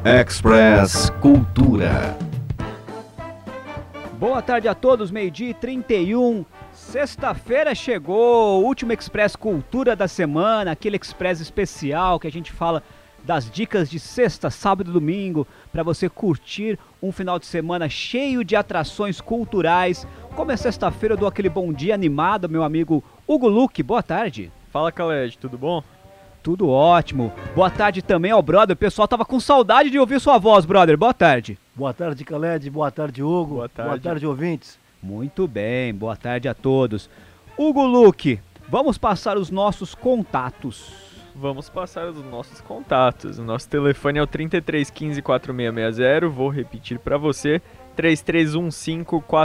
Express Cultura. Boa tarde a todos, 12h31. Sexta-feira chegou, o último Express Cultura da semana, aquele Express especial que a gente fala das dicas de sexta, sábado e domingo, para você curtir um final de semana cheio de atrações culturais. Como é sexta-feira, eu dou aquele bom dia animado, meu amigo Hugo Luque, boa tarde. Fala, Khaled, tudo bom? Tudo ótimo. Boa tarde também ao brother, o pessoal tava com saudade de ouvir sua voz, brother, boa tarde. Boa tarde, Khaled, boa tarde, Hugo, boa tarde, ouvintes. Muito bem, boa tarde a todos. Hugo Luque, vamos passar os nossos contatos. Vamos passar os nossos contatos. O nosso telefone é o 33 15 4660. Vou repetir para você: 3315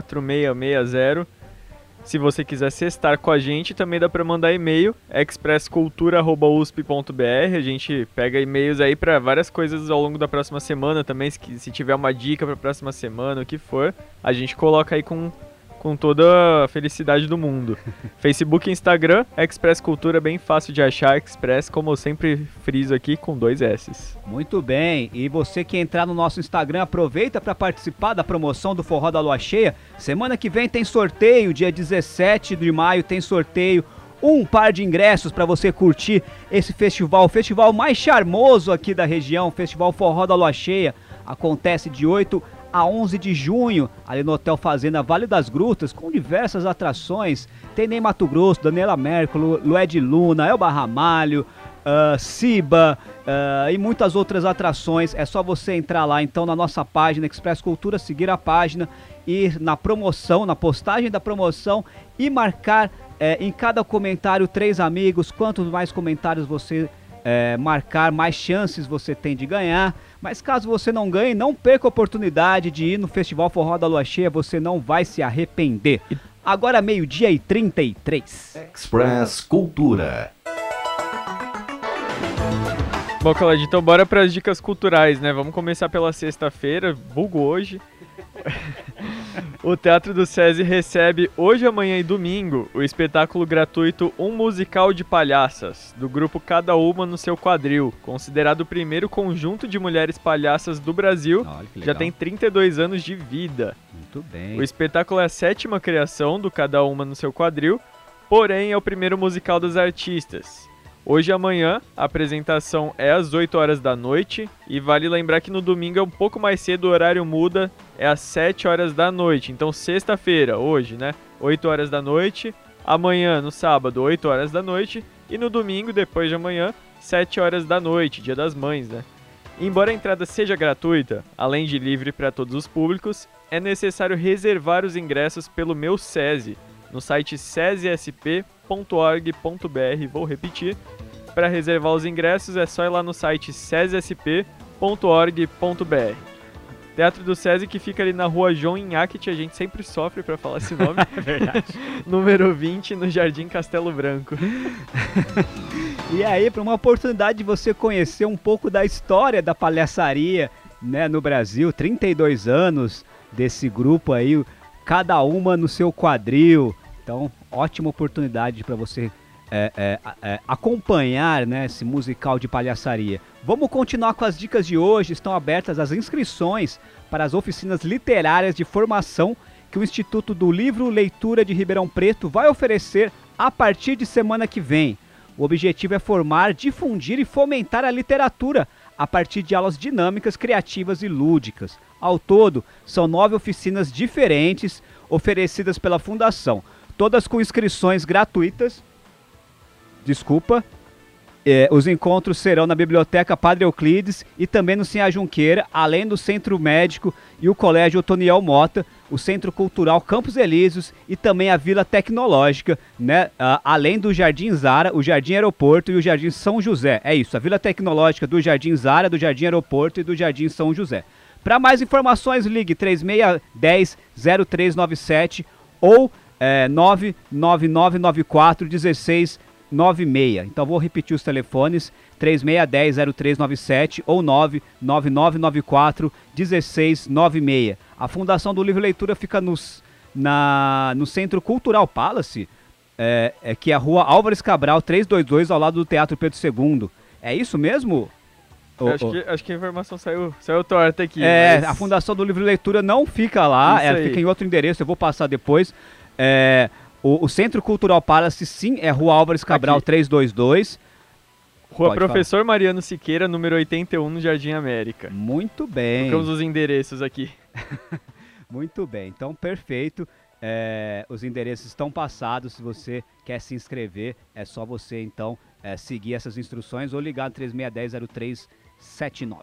4660. Se você quiser sextar com a gente, também dá para mandar e-mail, expresscultura@usp.br. A gente pega e-mails aí para várias coisas ao longo da próxima semana também. Se tiver uma dica para a próxima semana, o que for, a gente coloca aí com toda a felicidade do mundo. Facebook e Instagram, Express Cultura, bem fácil de achar. Express, como eu sempre friso aqui, com 2 S's. Muito bem, e você que entrar no nosso Instagram, aproveita para participar da promoção do Forró da Lua Cheia. Semana que vem tem sorteio, dia 17 de maio tem sorteio. Um par de ingressos para você curtir esse festival, o festival mais charmoso aqui da região, o Festival Forró da Lua Cheia. Acontece de 8 a 11 de junho, ali no Hotel Fazenda Vale das Grutas, com diversas atrações. Tem Ney Matogrosso, Daniela Mercury, Lued Luna, Elba Ramalho, Siba e muitas outras atrações. É só você entrar lá então na nossa página Express Cultura, seguir a página, ir na promoção, na postagem da promoção e marcar em cada comentário 3 amigos. Quanto mais comentários você marcar, mais chances você tem de ganhar. Mas caso você não ganhe, não perca a oportunidade de ir no Festival Forró da Lua Cheia, você não vai se arrepender. Agora 12h33. Express Cultura. Bom, Khaled, então bora para as dicas culturais, né? Vamos começar pela sexta-feira, vulgo hoje. O Teatro do SESI recebe hoje, amanhã e domingo o espetáculo gratuito Um Musical de Palhaças, do grupo Cada Uma no Seu Quadril, considerado o primeiro conjunto de mulheres palhaças do Brasil. Já tem 32 anos de vida. Muito bem. O espetáculo é a 7ª criação do Cada Uma no Seu Quadril, porém é o primeiro musical das artistas. Hoje e amanhã, a apresentação é às 8 horas da noite, e vale lembrar que no domingo é um pouco mais cedo, o horário muda, é às 7 horas da noite. Então sexta-feira, hoje, né, 8 horas da noite, amanhã, no sábado, 8 horas da noite, e no domingo, depois de amanhã, 7 horas da noite, Dia das Mães, né. Embora a entrada seja gratuita, além de livre para todos os públicos, é necessário reservar os ingressos pelo Meu SESI, no site sesisp.org.br. Vou repetir, para reservar os ingressos é só ir lá no site sesisp.org.br. Teatro do SESI, que fica ali na rua João Inhaque, a gente sempre sofre para falar esse nome. É verdade. Número 20, no Jardim Castelo Branco. E aí, para uma oportunidade de você conhecer um pouco da história da palhaçaria, né, no Brasil, 32 anos desse grupo aí, Cada Uma no Seu Quadril. Então, ótima oportunidade para você acompanhar, né, esse musical de palhaçaria. Vamos continuar com as dicas de hoje. Estão abertas as inscrições para as oficinas literárias de formação que o Instituto do Livro Leitura de Ribeirão Preto vai oferecer a partir de semana que vem. O objetivo é formar, difundir e fomentar a literatura a partir de aulas dinâmicas, criativas e lúdicas. Ao todo, são 9 oficinas diferentes oferecidas pela Fundação, todas com inscrições gratuitas. Os encontros serão na Biblioteca Padre Euclides e também no Sinhá Junqueira, além do Centro Médico e o Colégio Otoniel Mota, o Centro Cultural Campos Elíseos e também a Vila Tecnológica, né? Além do Jardim Zara, o Jardim Aeroporto e o Jardim São José. É isso, a Vila Tecnológica do Jardim Zara, do Jardim Aeroporto e do Jardim São José. Para mais informações, ligue 3610-0397 ou 99994-1696. Então vou repetir os telefones: 3610-0397 ou 99994-1696. A Fundação do Livro e Leitura fica no Centro Cultural Palace, que é a rua Álvares Cabral 322, ao lado do Teatro Pedro II. É isso mesmo? Acho que a informação saiu torta aqui. Mas... a Fundação do Livro e Leitura não fica lá, ela fica em outro endereço, eu vou passar depois. O Centro Cultural Palace, sim, é Rua Álvares Cabral aqui. 322. Rua Pode Professor falar. Mariano Siqueira, número 81, no Jardim América. Muito bem. Colocamos os endereços aqui. Muito bem, então perfeito. Os endereços estão passados. Se você quer se inscrever, é só você então seguir essas instruções ou ligar no 3610-0379.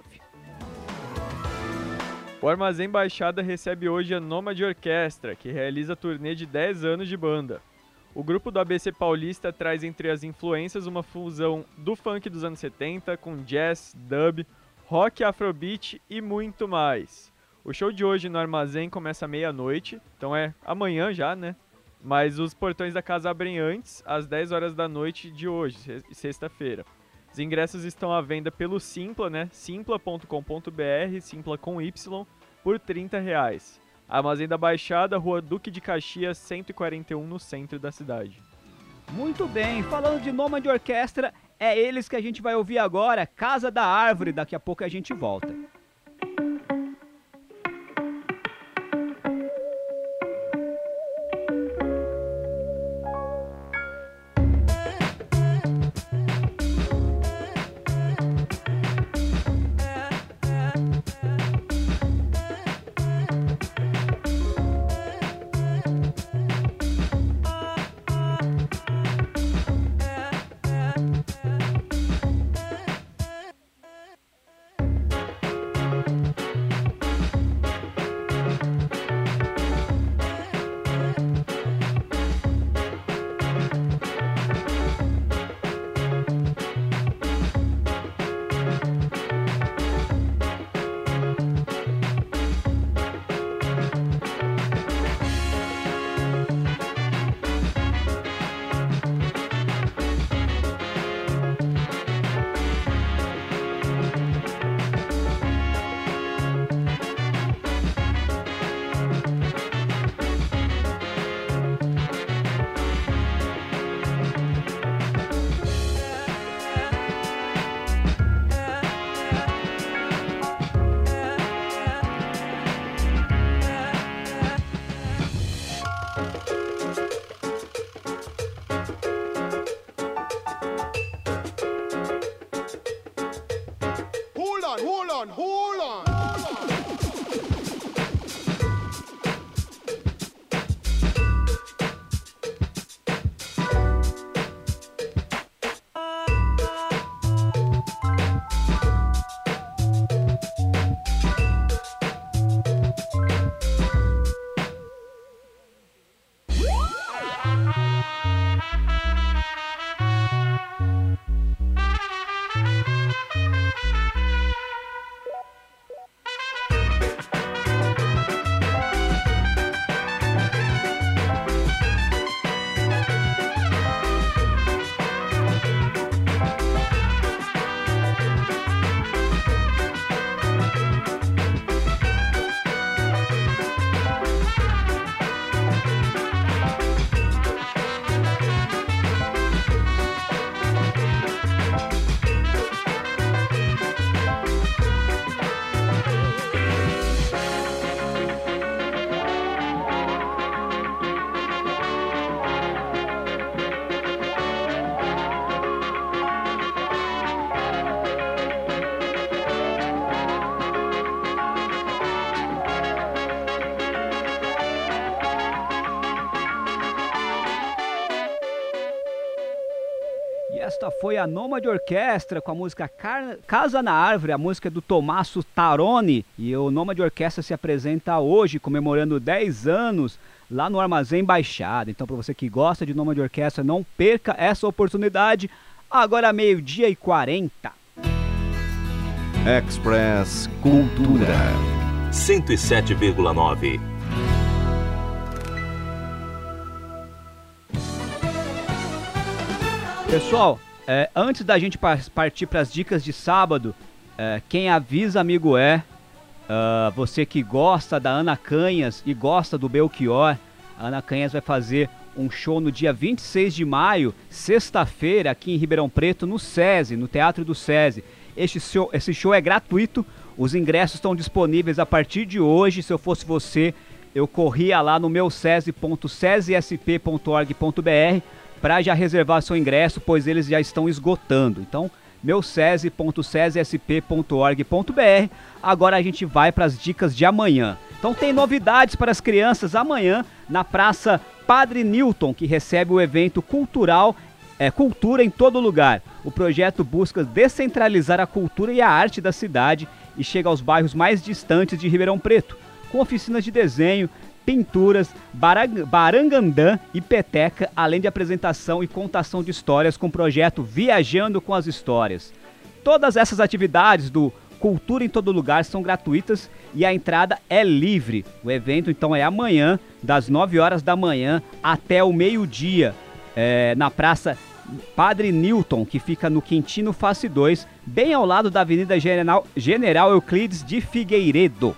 O Armazém Baixada recebe hoje a Nômade Orquestra, que realiza turnê de 10 anos de banda. O grupo do ABC Paulista traz entre as influências uma fusão do funk dos anos 70 com jazz, dub, rock, afrobeat e muito mais. O show de hoje no Armazém começa à meia-noite, então é amanhã já, né? Mas os portões da casa abrem antes, às 10 horas da noite de hoje, sexta-feira. Os ingressos estão à venda pelo Simpla, né? simpla.com.br, Simpla com Y, por R$30. Armazém da Baixada, Rua Duque de Caxias, 141, no centro da cidade. Muito bem, falando de Nômade Orquestra, é eles que a gente vai ouvir agora, Casa da Árvore, daqui a pouco a gente volta. Hold on. Esta foi a Nômade Orquestra com a música Casa na Árvore, a música do Tommaso Taroni. E o Nômade Orquestra se apresenta hoje, comemorando 10 anos, lá no Armazém Baixada. Então, para você que gosta de Nômade Orquestra, não perca essa oportunidade. Agora, 12h40. Express Cultura 107,9. Pessoal, antes da gente partir para as dicas de sábado, quem avisa amigo você que gosta da Ana Canhas e gosta do Belchior, a Ana Canhas vai fazer um show no dia 26 de maio, sexta-feira, aqui em Ribeirão Preto, no SESI, no Teatro do SESI. Esse show é gratuito, os ingressos estão disponíveis a partir de hoje. Se eu fosse você, eu corria lá no meusese.sesesp.org.br para já reservar seu ingresso, pois eles já estão esgotando. Então, meusese.sesesp.org.br. Agora a gente vai para as dicas de amanhã. Então tem novidades para as crianças amanhã na Praça Padre Newton, que recebe o evento cultural Cultura em Todo Lugar. O projeto busca descentralizar a cultura e a arte da cidade e chega aos bairros mais distantes de Ribeirão Preto, com oficinas de desenho, pinturas, barangandã e peteca, além de apresentação e contação de histórias com o projeto Viajando com as Histórias. Todas essas atividades do Cultura em Todo Lugar são gratuitas e a entrada é livre. O evento então é amanhã, das 9 horas da manhã até o meio-dia, na Praça Padre Newton, que fica no Quintino Face 2, bem ao lado da Avenida General Euclides de Figueiredo.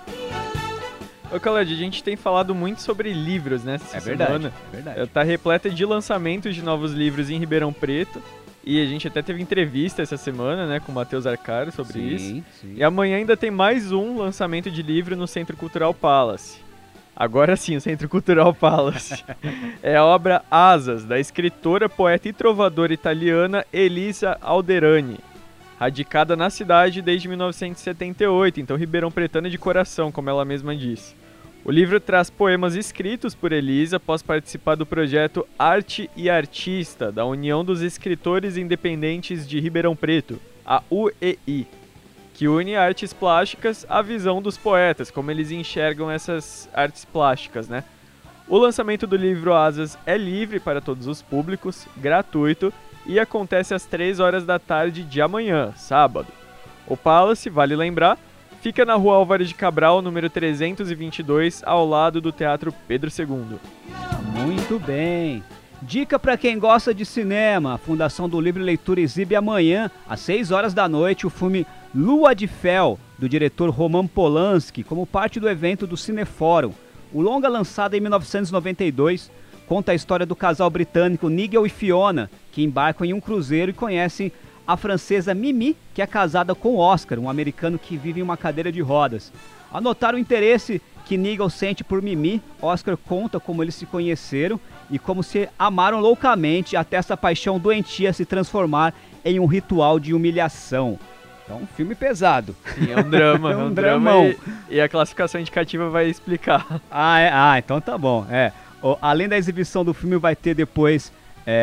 Ô, Khaled, a gente tem falado muito sobre livros, né? É verdade. Tá repleta de lançamentos de novos livros em Ribeirão Preto. E a gente até teve entrevista essa semana, né, com o Matheus Arcaro sobre isso. Sim. E amanhã ainda tem mais um lançamento de livro no Centro Cultural Palace. Agora sim, o Centro Cultural Palace. É a obra Asas, da escritora, poeta e trovadora italiana Elisa Alderani. Radicada na cidade desde 1978, então Ribeirão Pretana de coração, como ela mesma disse. O livro traz poemas escritos por Elisa após participar do projeto Arte e Artista, da União dos Escritores Independentes de Ribeirão Preto, a UEI, que une artes plásticas à visão dos poetas, como eles enxergam essas artes plásticas, né? O lançamento do livro Asas é livre para todos os públicos, gratuito, e acontece às 3 horas da tarde de amanhã, sábado. O Palace, vale lembrar, fica na Rua Álvares de Cabral, número 322, ao lado do Teatro Pedro II. Muito bem. Dica para quem gosta de cinema. A Fundação do Livro e Leitura exibe amanhã, às 6 horas da noite, o filme Lua de Fel, do diretor Roman Polanski, como parte do evento do Cinefórum. O longa, lançado em 1992, conta a história do casal britânico Nigel e Fiona, que embarcam em um cruzeiro e conhecem a francesa Mimi, que é casada com Oscar, um americano que vive em uma cadeira de rodas. Ao notar o interesse que Nigel sente por Mimi, Oscar conta como eles se conheceram e como se amaram loucamente até essa paixão doentia se transformar em um ritual de humilhação. Então, um filme pesado. Sim, é um drama. É um dramão. E a classificação indicativa vai explicar. Então tá bom. Além da exibição do filme, vai ter depois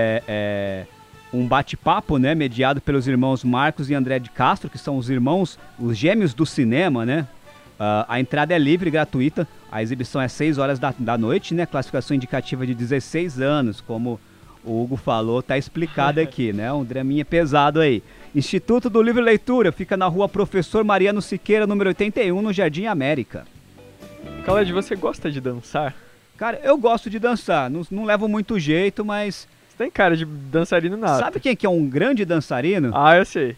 um bate-papo, né, mediado pelos irmãos Marcos e André de Castro, que são os gêmeos do cinema, né? A entrada é livre, gratuita. A exibição é 6 horas da noite, né? Classificação indicativa de 16 anos, como o Hugo falou, tá explicado aqui, né? Um draminha pesado aí. Instituto do Livro e Leitura fica na Rua Professor Mariano Siqueira, número 81, no Jardim América. Khaled, você gosta de dançar? Cara, eu gosto de dançar. Não levo muito jeito, mas... Você tem cara de dançarino nato. Sabe quem que é um grande dançarino? Eu sei.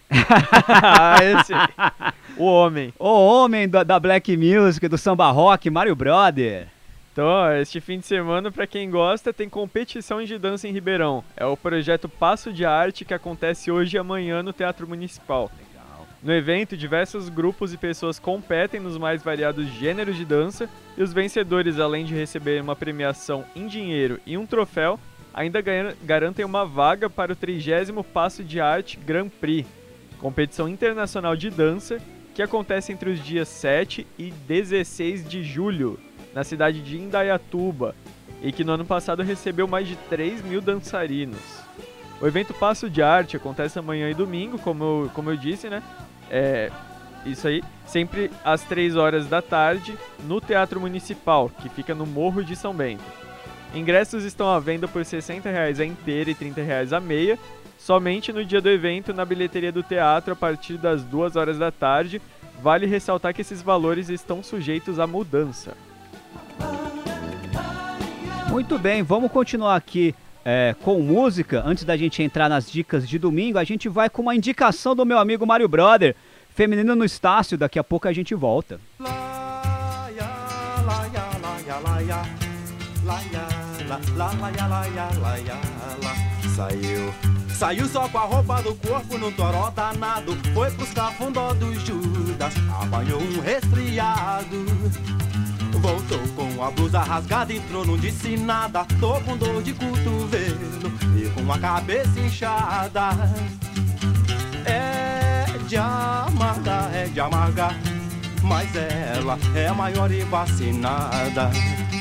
Eu sei. O homem. O homem da Black Music, do samba rock, Mário Brother. Então, este fim de semana, para quem gosta, tem competição de dança em Ribeirão. É o projeto Passo de Arte, que acontece hoje e amanhã no Teatro Municipal. Legal. No evento, diversos grupos e pessoas competem nos mais variados gêneros de dança, e os vencedores, além de receberem uma premiação em dinheiro e um troféu, ainda garantem uma vaga para o 30º Passo de Arte Grand Prix, competição internacional de dança, que acontece entre os dias 7 e 16 de julho, na cidade de Indaiatuba, e que no ano passado recebeu mais de 3 mil dançarinos. O evento Passo de Arte acontece amanhã e domingo, como eu disse, né? Isso aí, sempre às 3 horas da tarde, no Teatro Municipal, que fica no Morro de São Bento. Ingressos estão à venda por R$ 60 a inteira e R$ 30 a meia, somente no dia do evento na bilheteria do teatro a partir das 2 horas da tarde. Vale ressaltar que esses valores estão sujeitos à mudança. Muito bem, vamos continuar aqui com música. Antes da gente entrar nas dicas de domingo, a gente vai com uma indicação do meu amigo Mário Brother, Feminino no Estácio. Daqui a pouco a gente volta. Saiu só com a roupa do corpo no toró danado. Foi pros cafundó do Judas, apanhou um resfriado. Voltou com a blusa rasgada, entrou, não disse nada. Tô com dor de cotovelo e com a cabeça inchada. É de amargar, mas ela é a maior e vacinada.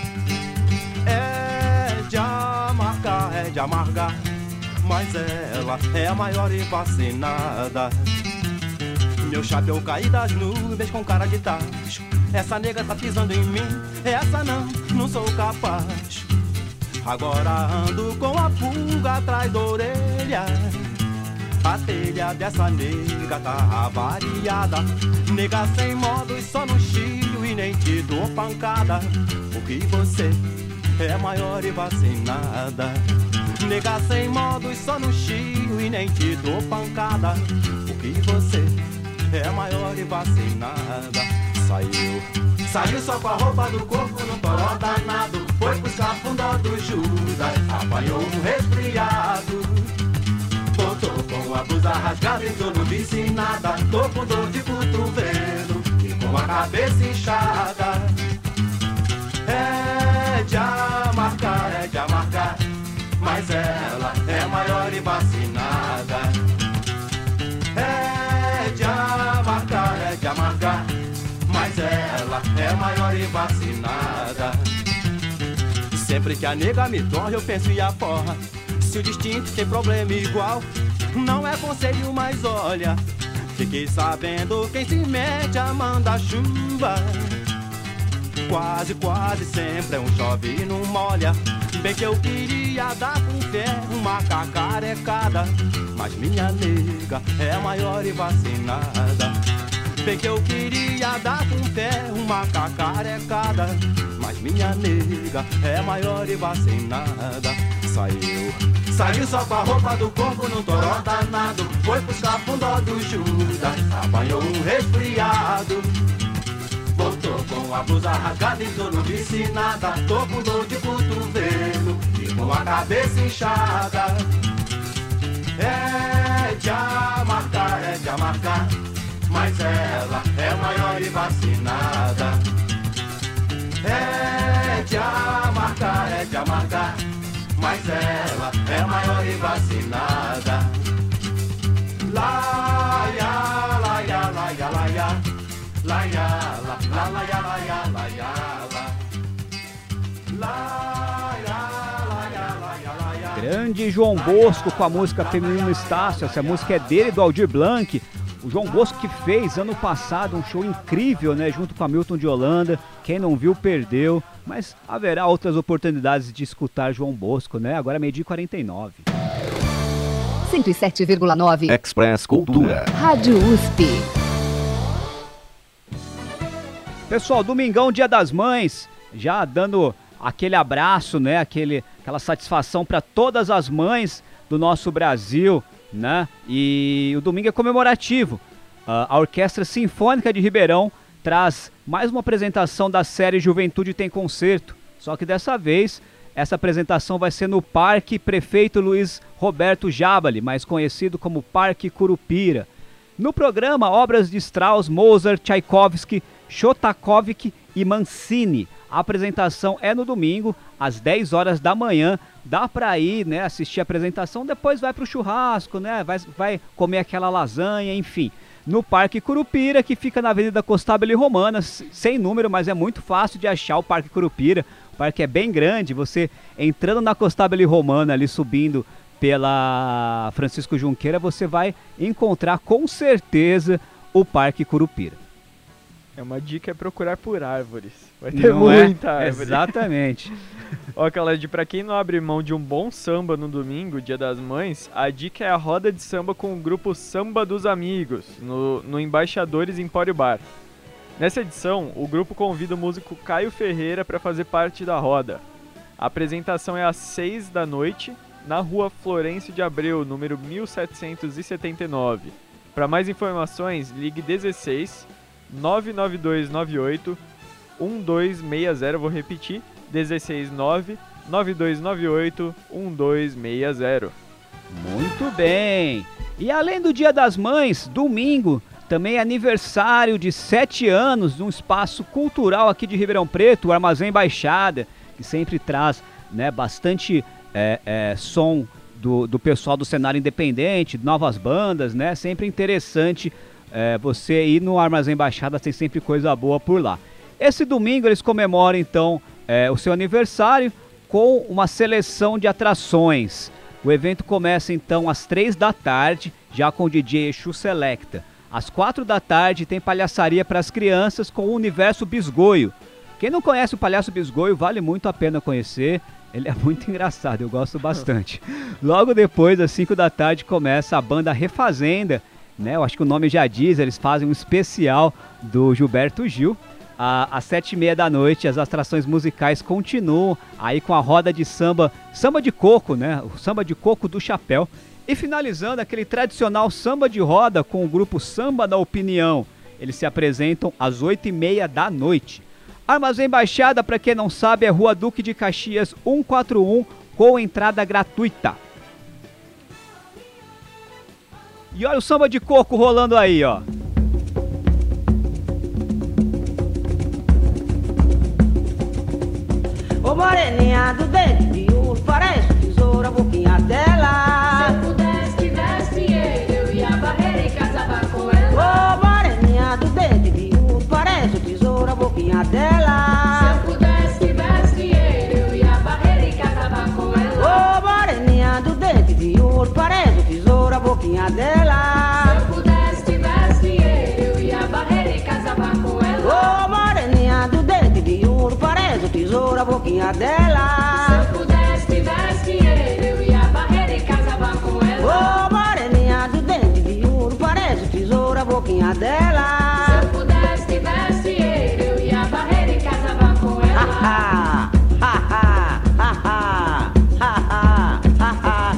É de amargar, mas ela é a maior e vacinada. Meu chapéu cai das nuvens com cara de tacho. Essa nega tá pisando em mim, essa não sou capaz. Agora ando com a pulga atrás da orelha. A telha dessa nega tá avariada. Nega sem modos, só no chio e nem te dou pancada. Porque você é maior e vacinada. Nega sem modos, só no chio e nem te dou pancada. Porque você é maior e vacinada. Saiu só com a roupa do corpo no toró danado. Foi pros cafundó do Judas, apanhou um resfriado. Voltou com a blusa rasgada, entrou, não disse nada. Tô com dor de cotovelo e com a cabeça inchada. É de amargar, mas ela é maior e vacinada. É de amargar, mas ela é maior e vacinada. Sempre que a nega me torre, eu penso e a porra. Se o distinto tem problema igual, não é conselho, mas olha, fiquei sabendo quem se mete a manda-chuva. Quase sempre é um chove e não molha. Bem que eu queria dar com fé uma cacarecada, mas minha nega é a maior e vacinada. Bem que eu queria dar com fé uma cacarecada, mas minha nega é maior e vacinada. Saiu só com a roupa do corpo no toró danado. Foi pros cafundó do Judas, apanhou um resfriado. Voltou com a blusa rasgada, entrou, não disse nada. Tô com dor de cotovelo e com a cabeça inchada. É de amargar, mas ela é maior e vacinada. É de amargar, mas ela é maior e vacinada. Laia, laia, laia, laia, laia, la, laia, laia, laia, la. Grande João Bosco com a música Feminino Estácio. Essa música é dele, do Aldir Blanc. O João Bosco que fez ano passado um show incrível, né, junto com a Milton de Holanda. Quem não viu, perdeu. Mas haverá outras oportunidades de escutar João Bosco, né? Agora é 12h49. 107,9 Express Cultura. Rádio USP. Pessoal, domingão, Dia das Mães, já dando aquele abraço, né? Aquela satisfação para todas as mães do nosso Brasil, né? E o domingo é comemorativo. A Orquestra Sinfônica de Ribeirão traz mais uma apresentação da série Juventude Tem Concerto. Só que dessa vez, essa apresentação vai ser no Parque Prefeito Luiz Roberto Jabali, mais conhecido como Parque Curupira. No programa, obras de Strauss, Mozart, Tchaikovsky, Shostakovich e Mancini. A apresentação é no domingo, às 10 horas da manhã. Dá pra ir, né, assistir a apresentação, depois vai pro churrasco, né, vai comer aquela lasanha, enfim. No Parque Curupira, que fica na Avenida Costábile Romana, sem número, mas é muito fácil de achar o Parque Curupira. O parque é bem grande, você entrando na Costábile Romana, ali subindo pela Francisco Junqueira, você vai encontrar com certeza o Parque Curupira. É uma dica, é procurar por árvores. Vai ter muita árvore. Exatamente. Ó, Khaled, pra quem não abre mão de um bom samba no domingo, Dia das Mães, a dica é a roda de samba com o grupo Samba dos Amigos, no Embaixadores Empório Bar. Nessa edição, o grupo convida o músico Caio Ferreira para fazer parte da roda. A apresentação é às 6 da noite, na rua Florencio de Abreu, número 1779. Para mais informações, ligue 16 99298 1260, vou repetir, 16 99298 1260. Muito bem. E além do Dia das Mães, domingo, também é aniversário de 7 anos de um espaço cultural aqui de Ribeirão Preto, o Armazém Baixada, que sempre traz, né, bastante som do pessoal do cenário independente, novas bandas, né? Sempre interessante você ir no Armazém Baixada, tem sempre coisa boa por lá. Esse domingo eles comemoram então o seu aniversário com uma seleção de atrações. O evento começa então às 3 da tarde, já com o DJ Exu Selecta. Às 4 da tarde tem palhaçaria para as crianças com o Universo Bisgoio. Quem não conhece o Palhaço Bisgoio, vale muito a pena conhecer. Ele é muito engraçado, eu gosto bastante. Logo depois, às 5 da tarde, começa a banda Refazenda, né? Eu acho que o nome já diz, eles fazem um especial do Gilberto Gil. Às 7h30 da noite, as atrações musicais continuam aí com a roda de samba, samba de coco, né? O samba de coco do chapéu. E finalizando aquele tradicional samba de roda com o grupo Samba da Opinião. Eles se apresentam às 8h30 da noite. Armazém Baixada, para quem não sabe, é Rua Duque de Caxias 141, com entrada gratuita. E olha o samba de coco rolando aí, ó. Ô moreninha do dente de ouro, parece tesoura, boquinha dela. Se eu pudesse, tivesse dinheiro, eu ia varrer e casava com ela. Ô moreninha do dente de ouro, parece tesoura, boquinha dela. Se eu pudesse, tivesse dinheiro, eu ia varrer e casava com ela. Ô moreninha do dente de ouro, parece tesoura, boquinha dela. Se eu pudesse, tivesse dinheiro, eu ia varrer e casava com ela. Ô moreninha do dente de ouro, parece tesoura, boquinha dela. Se eu pudesse, tivesse dinheiro, eu ia varrer e casava com ela. Ô moreninha do dente de ouro, parece tesoura, boquinha dela. Se eu pudesse, tivesse dinheiro, eu ia varrer e casava com ela. Ha ha ha ha ha ha ha ha.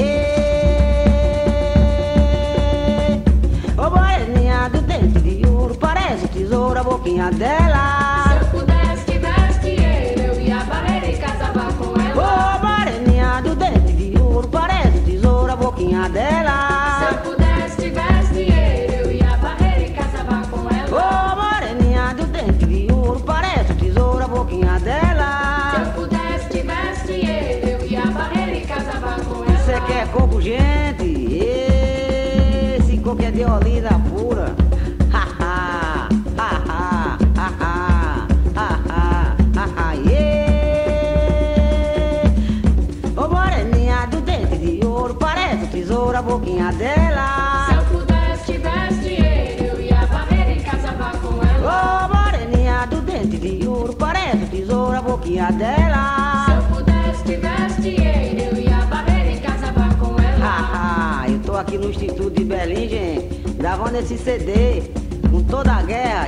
Ô moreninha do dente de ouro, parece tesoura, boquinha dela. Se eu pudesse, tivesse dinheiro, eu ia varrer e casava com ela. Ô moreninha do dente de ouro, parece tesoura, boquinha dela. Se eu pudesse, tivesse dinheiro, eu ia varrer e casava com ela. Ô moreninha do dente de ouro, parece tesoura, boquinha dela. Se eu pudesse, tivesse dinheiro, eu ia varrer e casava com ela. Cê quer coco, gente? Esse coco é de Olinda pura. Ha ha ha ha ha ha ha ha ha ha. Ô moreninha do dente de ouro, parece tesoura, boquinha dela. Se eu pudesse, tivesse dinheiro, eu ia varrer e casava com ela. Ô moreninha do dente de ouro, parece tesoura, boquinha dela. Se eu pudesse, tivesse dinheiro, eu ia varrer e casava com ela. Eu tô aqui no Instituto de Belém, gente, gravando esse CD com toda a guerra.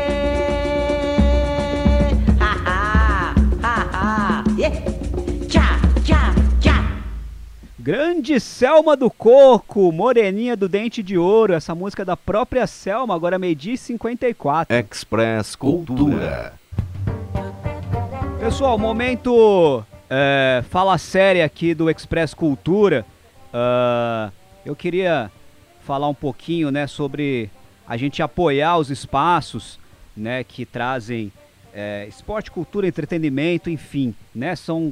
Tchá, tchá, tchá. Grande Selma do Coco, Moreninha do Dente de Ouro. Essa música é da própria Selma, agora meio-dia e 54. Express Cultura. Pessoal, momento fala séria aqui do Express Cultura. Eu queria falar um pouquinho, né, sobre a gente apoiar os espaços, né, que trazem esporte, cultura, entretenimento, enfim, né, são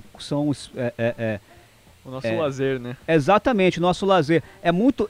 O nosso lazer, né? Exatamente, o nosso lazer. É muito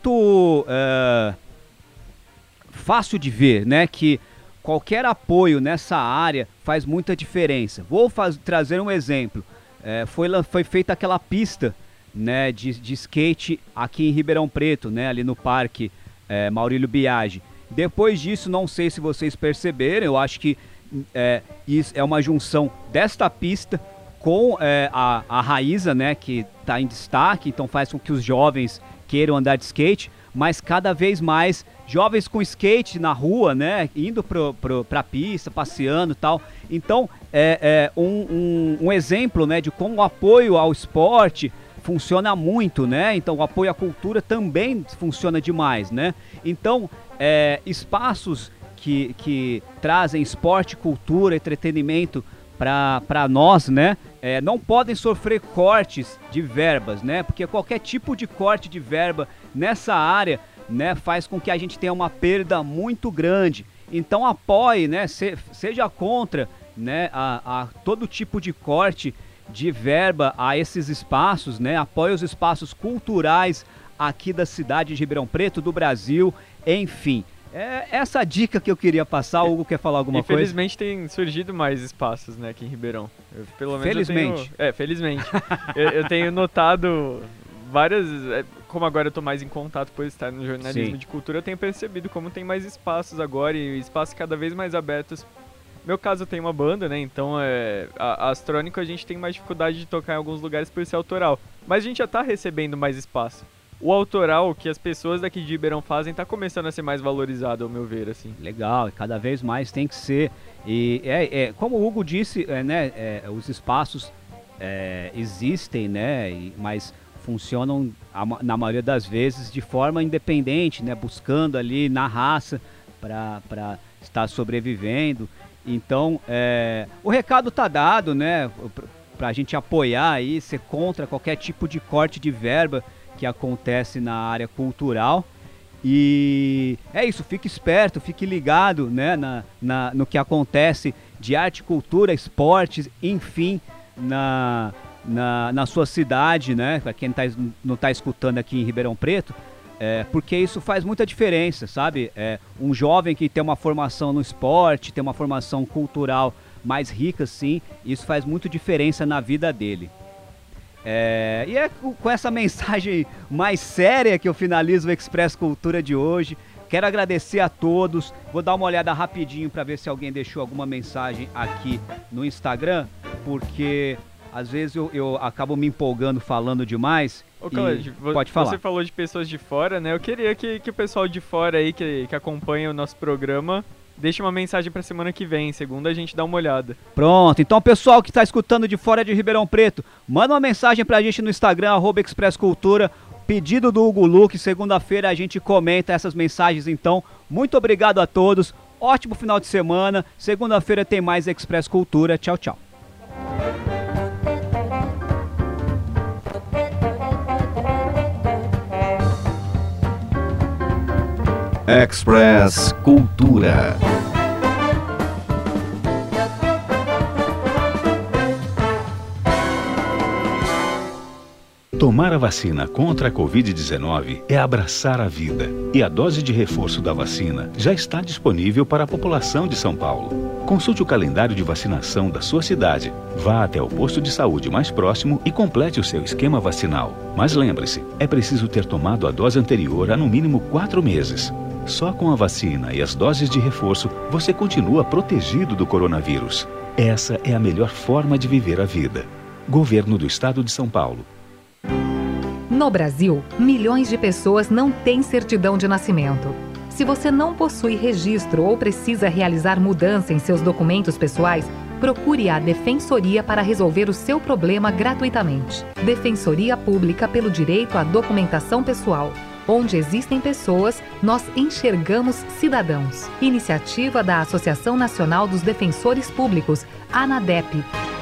fácil de ver, né, que qualquer apoio nessa área faz muita diferença. Vou trazer um exemplo. Foi feita aquela pista, né, de skate aqui em Ribeirão Preto, né, ali no Parque Maurílio Biagi. Depois disso, não sei se vocês perceberam, eu acho que isso é uma junção desta pista com a Raíza, né, que está em destaque, então faz com que os jovens queiram andar de skate, mas cada vez mais jovens com skate na rua, né, indo pra pista, passeando e tal. Então, um exemplo, né, de como o apoio ao esporte funciona muito, né? Então, o apoio à cultura também funciona demais, né? Então, espaços que trazem esporte, cultura, entretenimento para nós, né, não podem sofrer cortes de verbas, né, porque qualquer tipo de corte de verba nessa área, né, faz com que a gente tenha uma perda muito grande. Então apoie, né, seja contra, né, a todo tipo de corte de verba a esses espaços, né, apoie os espaços culturais aqui da cidade de Ribeirão Preto, do Brasil, enfim. Essa dica que eu queria passar. O Hugo quer falar alguma coisa? Infelizmente tem surgido mais espaços, né, aqui em Ribeirão. Felizmente. Felizmente. eu tenho notado várias... Como agora eu tô mais em contato por estar no jornalismo de cultura, eu tenho percebido como tem mais espaços agora e espaços cada vez mais abertos. No meu caso, eu tenho uma banda, né, então a Astrônico a gente tem mais dificuldade de tocar em alguns lugares por ser autoral. Mas a gente já tá recebendo mais espaço. O autoral que as pessoas daqui de Ribeirão fazem tá começando a ser mais valorizado, ao meu ver, assim. Legal, e cada vez mais tem que ser. E como o Hugo disse, os espaços existem, né, mas funcionam na maioria das vezes de forma independente, né, buscando ali na raça para estar sobrevivendo. Então, o recado tá dado, né, para a gente apoiar aí, ser contra qualquer tipo de corte de verba que acontece na área cultural. E é isso, fique esperto, fique ligado, né, no que acontece de arte, cultura, esportes, enfim, na sua cidade, né, para quem não tá escutando aqui em Ribeirão Preto, porque isso faz muita diferença, sabe? Um jovem que tem uma formação no esporte, tem uma formação cultural mais rica, sim, isso faz muita diferença na vida dele. E é com essa mensagem mais séria que eu finalizo o Express Cultura de hoje. Quero agradecer a todos. Vou dar uma olhada rapidinho para ver se alguém deixou alguma mensagem aqui no Instagram, porque às vezes eu acabo me empolgando falando demais. Ô, Cláudio, pode falar. Você falou de pessoas de fora, né? Eu queria que o pessoal de fora aí que acompanha o nosso programa deixe uma mensagem pra semana que vem. Segunda a gente dá uma olhada. Pronto, então pessoal que tá escutando de fora de Ribeirão Preto, manda uma mensagem pra gente no Instagram, @expresscultura, pedido do Hugo Luque. Segunda-feira a gente comenta essas mensagens, então. Muito obrigado a todos, ótimo final de semana. Segunda-feira tem mais Express Cultura. Tchau, tchau. Express Cultura. Tomar a vacina contra a Covid-19 é abraçar a vida. E a dose de reforço da vacina já está disponível para a população de São Paulo. Consulte o calendário de vacinação da sua cidade. Vá até o posto de saúde mais próximo e complete o seu esquema vacinal. Mas lembre-se, é preciso ter tomado a dose anterior há no mínimo 4 meses. Só com a vacina e as doses de reforço, você continua protegido do coronavírus. Essa é a melhor forma de viver a vida. Governo do Estado de São Paulo. No Brasil, milhões de pessoas não têm certidão de nascimento. Se você não possui registro ou precisa realizar mudança em seus documentos pessoais, procure a Defensoria para resolver o seu problema gratuitamente. Defensoria Pública pelo Direito à Documentação Pessoal. Onde existem pessoas, nós enxergamos cidadãos. Iniciativa da Associação Nacional dos Defensores Públicos, ANADEP.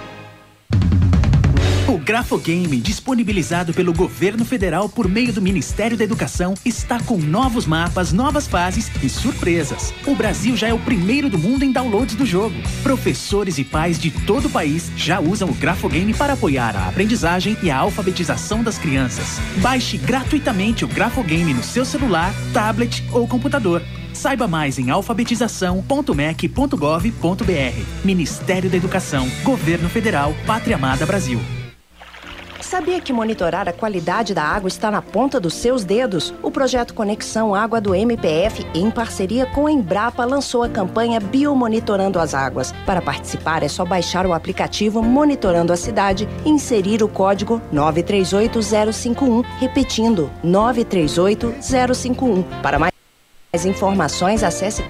O Grafogame, disponibilizado pelo Governo Federal por meio do Ministério da Educação, está com novos mapas, novas fases e surpresas. O Brasil já é o primeiro do mundo em downloads do jogo. Professores e pais de todo o país já usam o Grafogame para apoiar a aprendizagem e a alfabetização das crianças. Baixe gratuitamente o Grafogame no seu celular, tablet ou computador. Saiba mais em alfabetização.mec.gov.br. Ministério da Educação, Governo Federal, Pátria Amada Brasil. Sabia que monitorar a qualidade da água está na ponta dos seus dedos? O projeto Conexão Água do MPF, em parceria com a Embrapa, lançou a campanha Biomonitorando as Águas. Para participar, é só baixar o aplicativo Monitorando a Cidade e inserir o código 938051, repetindo, 938051. Para mais informações, acesse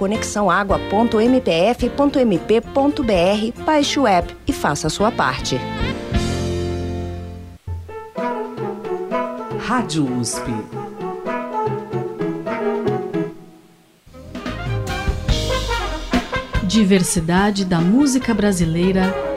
conexãoagua.mpf.mp.br, baixe o app e faça a sua parte. Rádio USP. Diversidade da música brasileira